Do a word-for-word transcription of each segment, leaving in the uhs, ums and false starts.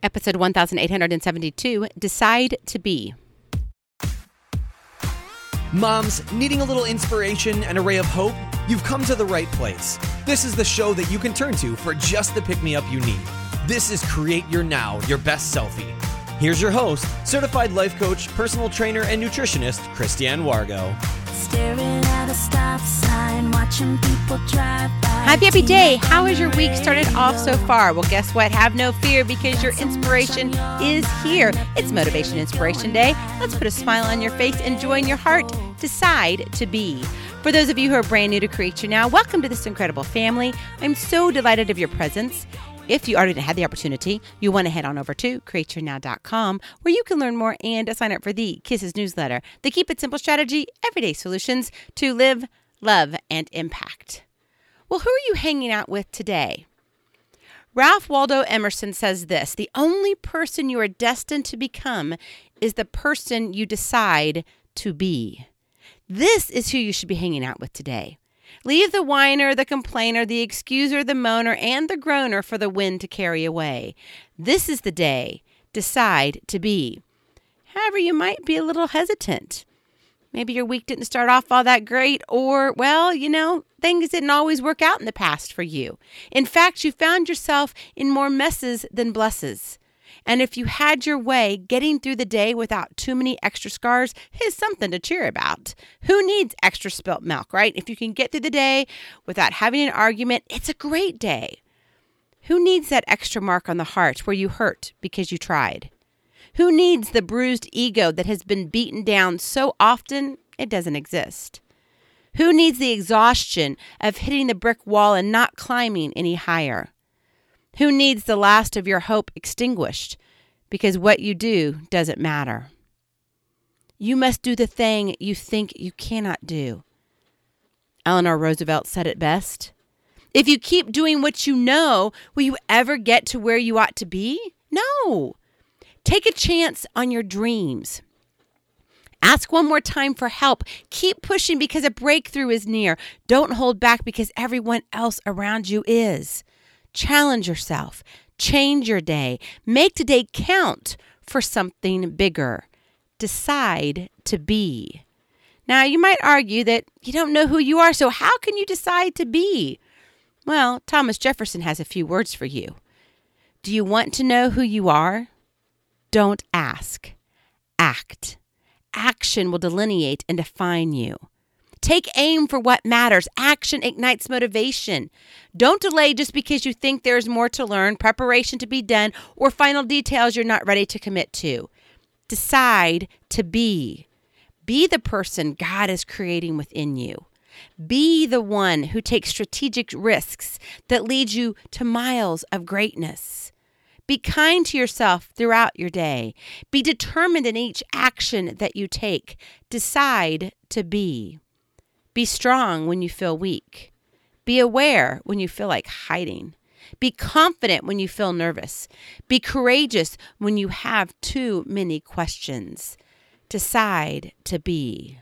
Episode one thousand eight hundred seventy-two, Decide to Be. Moms, needing a little inspiration and a ray of hope? You've come to the right place. This is the show that you can turn to for just the pick-me-up you need. This is Create Your Now, Your Best Selfie. Here's your host, certified life coach, personal trainer, and nutritionist, Christiane Wargo. Staring at a stop sign, watching people drive by. Happy, happy day. How has your week started off so far? Well, guess what? Have no fear because your inspiration is here. It's Motivation Inspiration Day. Let's put a smile on your face and joy in your heart. Decide to be. For those of you who are brand new to Create Your Now, welcome to this incredible family. I'm so delighted of your presence. If you already had the opportunity, you want to head on over to create your now dot com where you can learn more and sign up for the Kisses newsletter, the Keep It Simple strategy, everyday solutions to live, love, and impact. Well, who are you hanging out with today? Ralph Waldo Emerson says this: the only person you are destined to become is the person you decide to be. This is who you should be hanging out with today. Leave the whiner, the complainer, the excuser, the moaner, and the groaner for the wind to carry away. This is the day. Decide to be. However, you might be a little hesitant. Maybe your week didn't start off all that great, or, well, you know, things didn't always work out in the past for you. In fact, you found yourself in more messes than blesses. And if you had your way, getting through the day without too many extra scars is something to cheer about. Who needs extra spilt milk, right? If you can get through the day without having an argument, it's a great day. Who needs that extra mark on the heart where you hurt because you tried? Who needs the bruised ego that has been beaten down so often it doesn't exist? Who needs the exhaustion of hitting the brick wall and not climbing any higher? Who needs the last of your hope extinguished because what you do doesn't matter? You must do the thing you think you cannot do. Eleanor Roosevelt said it best. If you keep doing what you know, will you ever get to where you ought to be? No. Take a chance on your dreams. Ask one more time for help. Keep pushing because a breakthrough is near. Don't hold back because everyone else around you is. Challenge yourself. Change your day. Make today count for something bigger. Decide to be. Now, you might argue that you don't know who you are, so how can you decide to be? Well, Thomas Jefferson has a few words for you. Do you want to know who you are? Don't ask. Act. Action will delineate and define you. Take aim for what matters. Action ignites motivation. Don't delay just because you think there's more to learn, preparation to be done, or final details you're not ready to commit to. Decide to be. Be the person God is creating within you. Be the one who takes strategic risks that lead you to miles of greatness. Be kind to yourself throughout your day. Be determined in each action that you take. Decide to be. Be strong when you feel weak. Be aware when you feel like hiding. Be confident when you feel nervous. Be courageous when you have too many questions. Decide to be.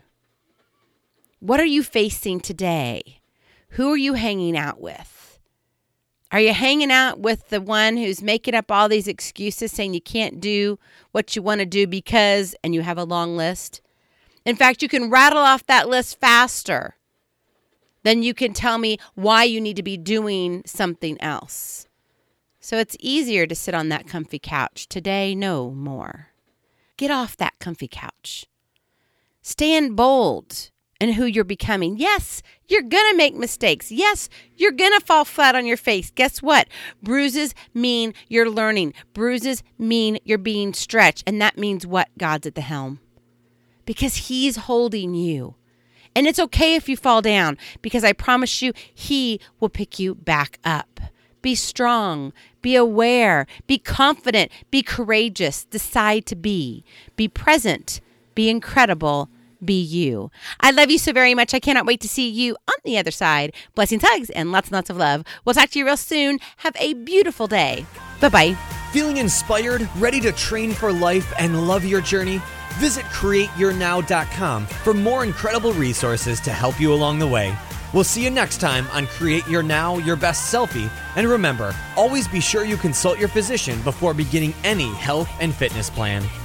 What are you facing today? Who are you hanging out with? Are you hanging out with the one who's making up all these excuses saying you can't do what you want to do because, and you have a long list? In fact, you can rattle off that list faster than you can tell me why you need to be doing something else. So it's easier to sit on that comfy couch. Today, no more. Get off that comfy couch. Stand bold in who you're becoming. Yes, you're going to make mistakes. Yes, you're going to fall flat on your face. Guess what? Bruises mean you're learning. Bruises mean you're being stretched. And that means what? God's at the helm. Because he's holding you. And it's okay if you fall down, because I promise you, he will pick you back up. Be strong. Be aware. Be confident. Be courageous. Decide to be. Be present. Be incredible. Be you. I love you so very much. I cannot wait to see you on the other side. Blessings, hugs, and lots and lots of love. We'll talk to you real soon. Have a beautiful day. Bye-bye. Feeling inspired, ready to train for life and love your journey? Visit create your now dot com for more incredible resources to help you along the way. We'll see you next time on Create Your Now, Your Best Selfie. And remember, always be sure you consult your physician before beginning any health and fitness plan.